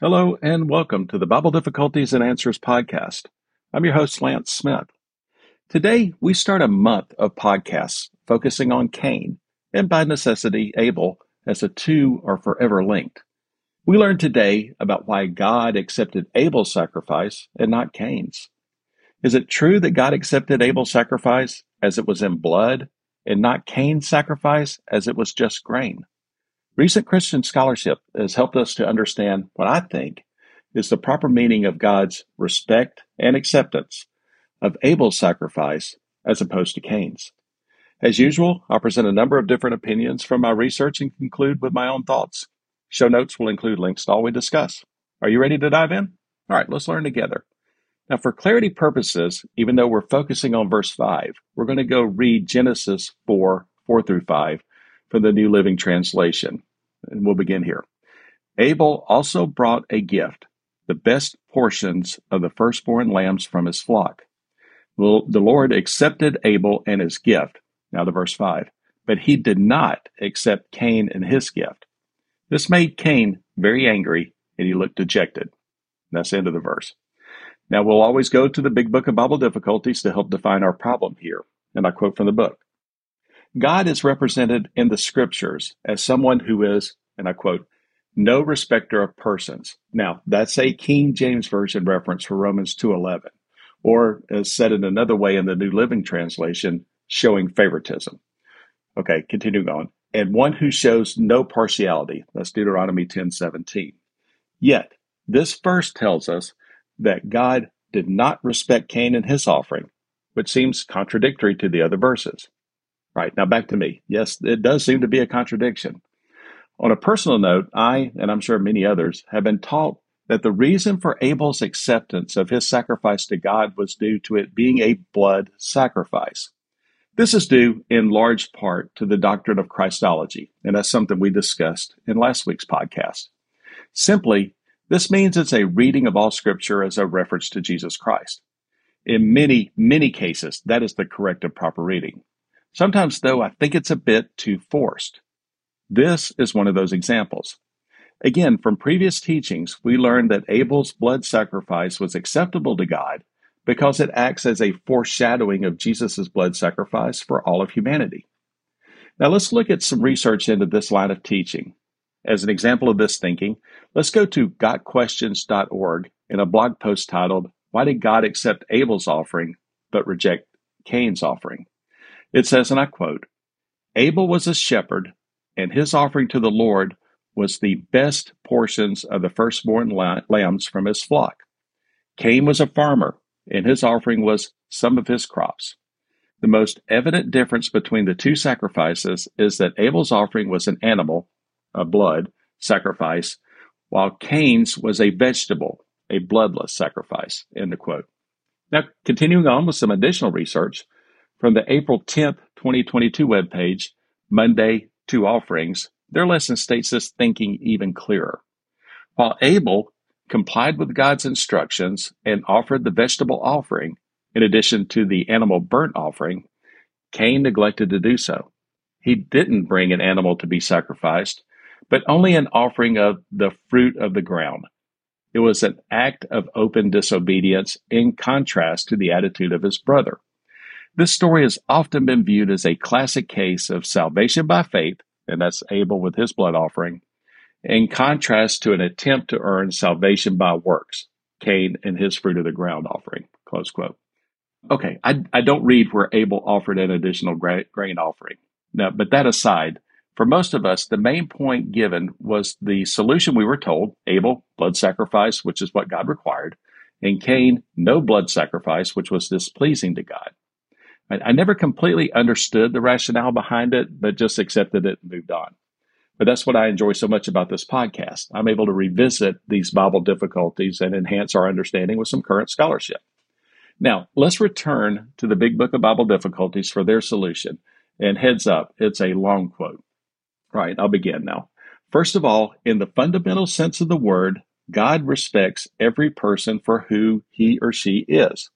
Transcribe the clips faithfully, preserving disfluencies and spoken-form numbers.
Hello and welcome to the Bible Difficulties and Answers podcast. I'm your host, Lance Smith. Today, we start a month of podcasts focusing on Cain, and by necessity, Abel, as the two are forever linked. We learn today about why God accepted Abel's sacrifice and not Cain's. Is it true that God accepted Abel's sacrifice as it was in blood and not Cain's sacrifice as it was just grain? Recent Christian scholarship has helped us to understand what I think is the proper meaning of God's respect and acceptance of Abel's sacrifice as opposed to Cain's. As usual, I'll present a number of different opinions from my research and conclude with my own thoughts. Show notes will include links to all we discuss. Are you ready to dive in? All right, let's learn together. Now, for clarity purposes, even though we're focusing on verse five, we're going to go read Genesis four, four through five from the New Living Translation. And we'll begin here. Abel also brought a gift, the best portions of the firstborn lambs from his flock. Well, the Lord accepted Abel and his gift. Now to verse five. But he did not accept Cain and his gift. This made Cain very angry, and he looked dejected. And that's the end of the verse. Now, we'll always go to the Big Book of Bible Difficulties to help define our problem here. And I quote from the book. God is represented in the scriptures as someone who is, and I quote, no respecter of persons. Now, that's a King James Version reference for Romans two eleven, or as said in another way in the New Living Translation, showing favoritism. Okay, continuing on. And one who shows no partiality. That's Deuteronomy ten seventeen. Yet, this verse tells us that God did not respect Cain and his offering, which seems contradictory to the other verses. Right, now back to me. Yes, it does seem to be a contradiction. On a personal note, I, and I'm sure many others, have been taught that the reason for Abel's acceptance of his sacrifice to God was due to it being a blood sacrifice. This is due in large part to the doctrine of Christology, and that's something we discussed in last week's podcast. Simply, this means it's a reading of all Scripture as a reference to Jesus Christ. In many, many cases, that is the correct and proper reading. Sometimes, though, I think it's a bit too forced. This is one of those examples. Again, from previous teachings, we learned that Abel's blood sacrifice was acceptable to God because it acts as a foreshadowing of Jesus' blood sacrifice for all of humanity. Now, let's look at some research into this line of teaching. As an example of this thinking, let's go to got questions dot org in a blog post titled, Why Did God Accept Abel's Offering but Reject Cain's Offering? It says, and I quote, Abel was a shepherd, and his offering to the Lord was the best portions of the firstborn lambs from his flock. Cain was a farmer, and his offering was some of his crops. The most evident difference between the two sacrifices is that Abel's offering was an animal, a blood sacrifice, while Cain's was a vegetable, a bloodless sacrifice. End of quote. Now, continuing on with some additional research from the April tenth, twenty twenty-two webpage, Monday, Two Offerings, their lesson states this thinking even clearer. While Abel complied with God's instructions and offered the vegetable offering, in addition to the animal burnt offering, Cain neglected to do so. He didn't bring an animal to be sacrificed, but only an offering of the fruit of the ground. It was an act of open disobedience in contrast to the attitude of his brother. This story has often been viewed as a classic case of salvation by faith, and that's Abel with his blood offering, in contrast to an attempt to earn salvation by works, Cain and his fruit of the ground offering, close quote. Okay, I, I don't read where Abel offered an additional gra- grain offering. Now, but that aside, for most of us, the main point given was the solution we were told, Abel, blood sacrifice, which is what God required, and Cain, no blood sacrifice, which was displeasing to God. I, I never completely understood the rationale behind it, but just accepted it and moved on. But that's what I enjoy so much about this podcast. I'm able to revisit these Bible difficulties and enhance our understanding with some current scholarship. Now, let's return to the Big Book of Bible Difficulties for their solution. And heads up, it's a long quote. Right, I'll begin now. First of all, in the fundamental sense of the word, God respects every person for who he or she is,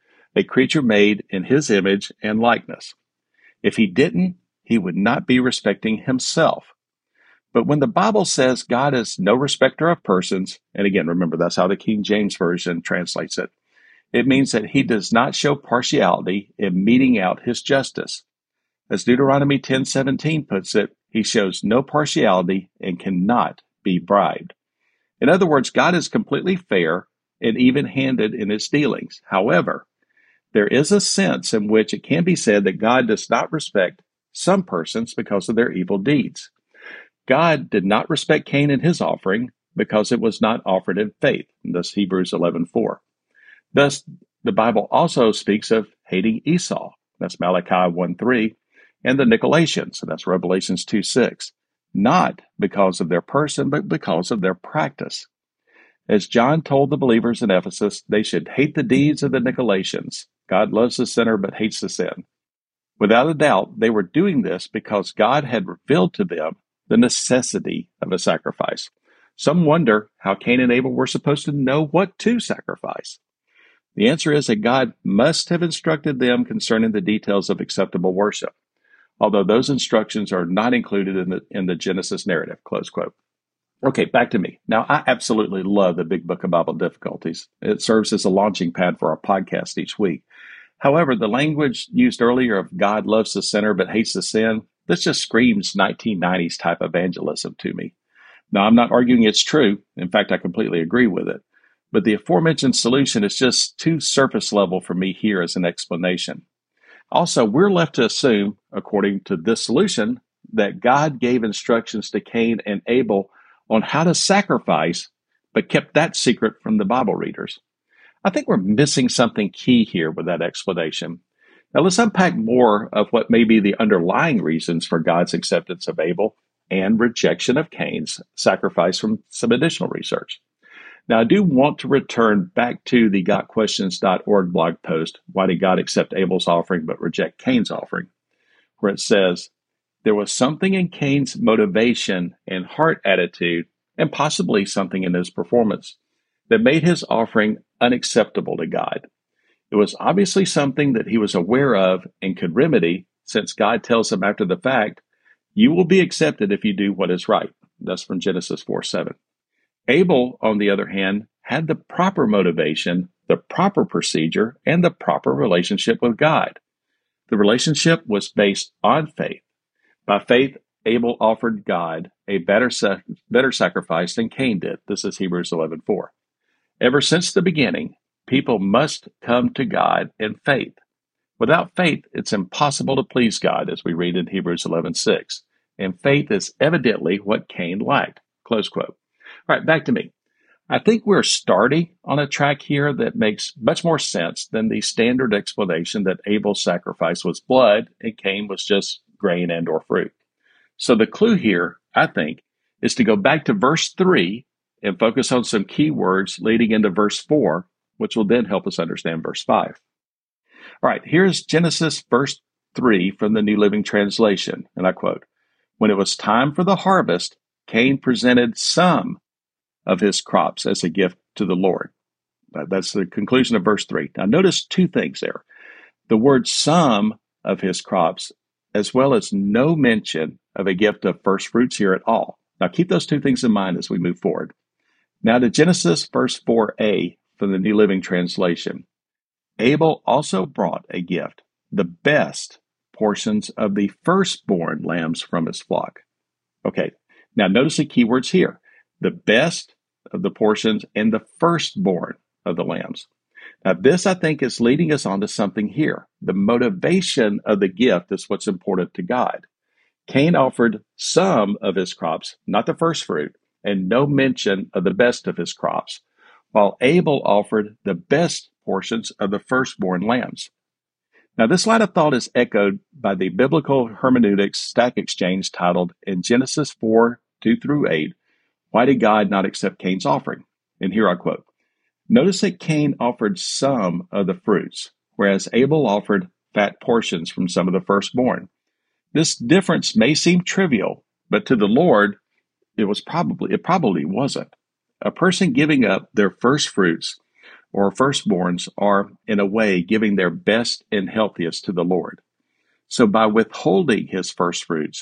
a creature made in his image and likeness. If he didn't, he would not be respecting himself. But when the Bible says God is no respecter of persons, and again, remember that's how the King James Version translates it, it means that he does not show partiality in meting out his justice. As Deuteronomy ten seventeen puts it, he shows no partiality and cannot be bribed. In other words, God is completely fair and even-handed in his dealings. However, there is a sense in which it can be said that God does not respect some persons because of their evil deeds. God did not respect Cain and his offering because it was not offered in faith. Thus Hebrews eleven four. Thus, the Bible also speaks of hating Esau. That's Malachi one three. And the Nicolaitans. That's Revelations two six. Not because of their person, but because of their practice. As John told the believers in Ephesus, they should hate the deeds of the Nicolaitans. God loves the sinner but hates the sin. Without a doubt, they were doing this because God had revealed to them the necessity of a sacrifice. Some wonder how Cain and Abel were supposed to know what to sacrifice. The answer is that God must have instructed them concerning the details of acceptable worship, although those instructions are not included in the, in the Genesis narrative, close quote. Okay, back to me. Now, I absolutely love the Big Book of Bible Difficulties. It serves as a launching pad for our podcast each week. However, the language used earlier of God loves the sinner but hates the sin, this just screams nineteen nineties type evangelism to me. Now, I'm not arguing it's true. In fact, I completely agree with it. But the aforementioned solution is just too surface level for me here as an explanation. Also, we're left to assume, according to this solution, that God gave instructions to Cain and Abel on how to sacrifice, but kept that secret from the Bible readers. I think we're missing something key here with that explanation. Now let's unpack more of what may be the underlying reasons for God's acceptance of Abel and rejection of Cain's sacrifice from some additional research. Now I do want to return back to the got questions dot org blog post, Why Did God Accept Abel's Offering but Reject Cain's Offering? Where it says, there was something in Cain's motivation and heart attitude, and possibly something in his performance, that made his offering unacceptable to God. It was obviously something that he was aware of and could remedy, since God tells him after the fact, you will be accepted if you do what is right. That's from Genesis four seven. Abel, on the other hand, had the proper motivation, the proper procedure, and the proper relationship with God. The relationship was based on faith. By faith, Abel offered God a better, sa- better sacrifice than Cain did. This is Hebrews eleven four. Ever since the beginning, people must come to God in faith. Without faith, it's impossible to please God, as we read in Hebrews eleven six. And faith is evidently what Cain lacked. Close quote. All right, back to me. I think we're starting on a track here that makes much more sense than the standard explanation that Abel's sacrifice was blood and Cain was just grain and or fruit. So the clue here, I think, is to go back to verse three and focus on some key words leading into verse four, which will then help us understand verse five. All right, here's Genesis verse three from the New Living Translation, and I quote, when it was time for the harvest, Cain presented some of his crops as a gift to the Lord. That's the conclusion of verse three. Now notice two things there. The word some of his crops, as well as no mention of a gift of first fruits here at all. Now keep those two things in mind as we move forward. Now to Genesis verse four a from the New Living Translation. Abel also brought a gift, the best portions of the firstborn lambs from his flock. Okay, now notice the key words here. The best of the portions and the firstborn of the lambs. Now this, I think, is leading us on to something here. The motivation of the gift is what's important to God. Cain offered some of his crops, not the first fruit, and no mention of the best of his crops, while Abel offered the best portions of the firstborn lambs. Now this line of thought is echoed by the Biblical Hermeneutics Stack Exchange titled in Genesis four, two through eight, Why Did God Not Accept Cain's Offering? And here I quote, notice that Cain offered some of the fruits, whereas Abel offered fat portions from some of the firstborn. This difference may seem trivial, but to the Lord, it was probably it probably wasn't. A person giving up their first fruits or firstborns are, in a way, giving their best and healthiest to the Lord. So by withholding his first fruits,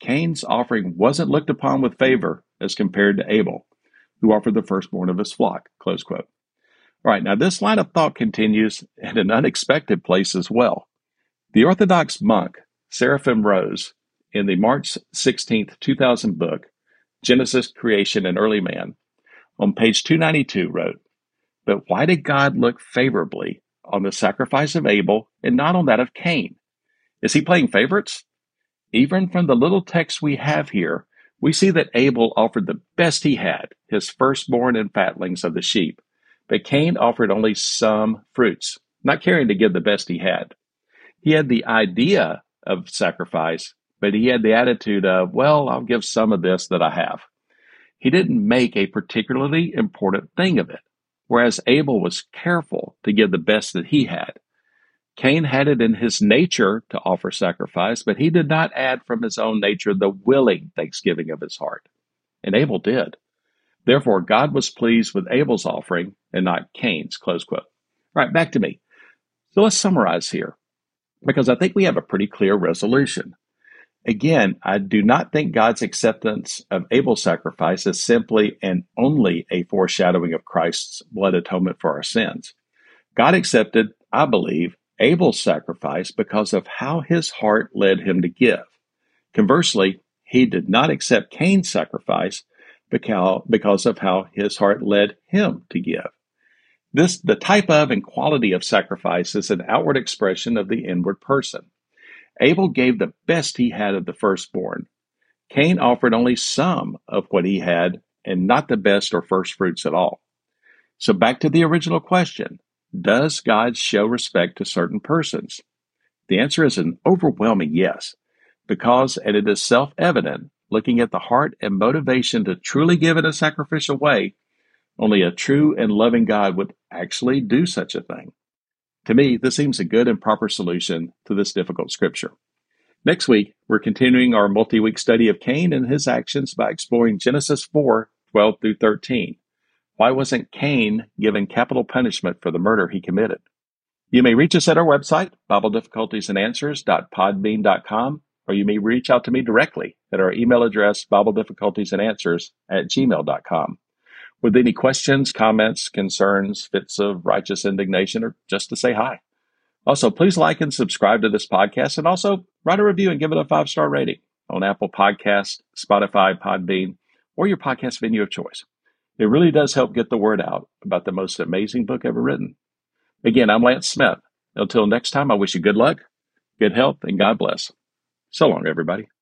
Cain's offering wasn't looked upon with favor as compared to Abel, who offered the firstborn of his flock, close quote. All right, now this line of thought continues in an unexpected place as well. The Orthodox monk, Seraphim Rose, in the March sixteenth, two thousand book, Genesis, Creation, and Early Man, on page two ninety-two wrote, "But why did God look favorably on the sacrifice of Abel and not on that of Cain? Is he playing favorites? Even from the little text we have here, we see that Abel offered the best he had, his firstborn and fatlings of the sheep, but Cain offered only some fruits, not caring to give the best he had. He had the idea of sacrifice, but he had the attitude of, well, I'll give some of this that I have. He didn't make a particularly important thing of it, whereas Abel was careful to give the best that he had. Cain had it in his nature to offer sacrifice, but he did not add from his own nature the willing thanksgiving of his heart. And Abel did. Therefore, God was pleased with Abel's offering and not Cain's, close quote. All right, back to me. So let's summarize here, because I think we have a pretty clear resolution. Again, I do not think God's acceptance of Abel's sacrifice is simply and only a foreshadowing of Christ's blood atonement for our sins. God accepted, I believe, Abel's sacrifice because of how his heart led him to give. Conversely, he did not accept Cain's sacrifice because of how his heart led him to give. This, the type of and quality of sacrifice is an outward expression of the inward person. Abel gave the best he had of the firstborn. Cain offered only some of what he had and not the best or first fruits at all. So back to the original question, does God show respect to certain persons? The answer is an overwhelming yes, because, and it is self-evident, looking at the heart and motivation to truly give in a sacrificial way, only a true and loving God would actually do such a thing. To me, this seems a good and proper solution to this difficult scripture. Next week, we're continuing our multi-week study of Cain and his actions by exploring Genesis four, twelve through thirteen. Why wasn't Cain given capital punishment for the murder he committed? You may reach us at our website, bible difficulties and answers dot podbean dot com, or you may reach out to me directly at our email address, bible difficulties and answers at gmail dot com. With any questions, comments, concerns, fits of righteous indignation, or just to say hi. Also, please like and subscribe to this podcast, and also write a review and give it a five-star rating on Apple Podcasts, Spotify, Podbean, or your podcast venue of choice. It really does help get the word out about the most amazing book ever written. Again, I'm Lance Smith. Until next time, I wish you good luck, good health, and God bless. So long, everybody.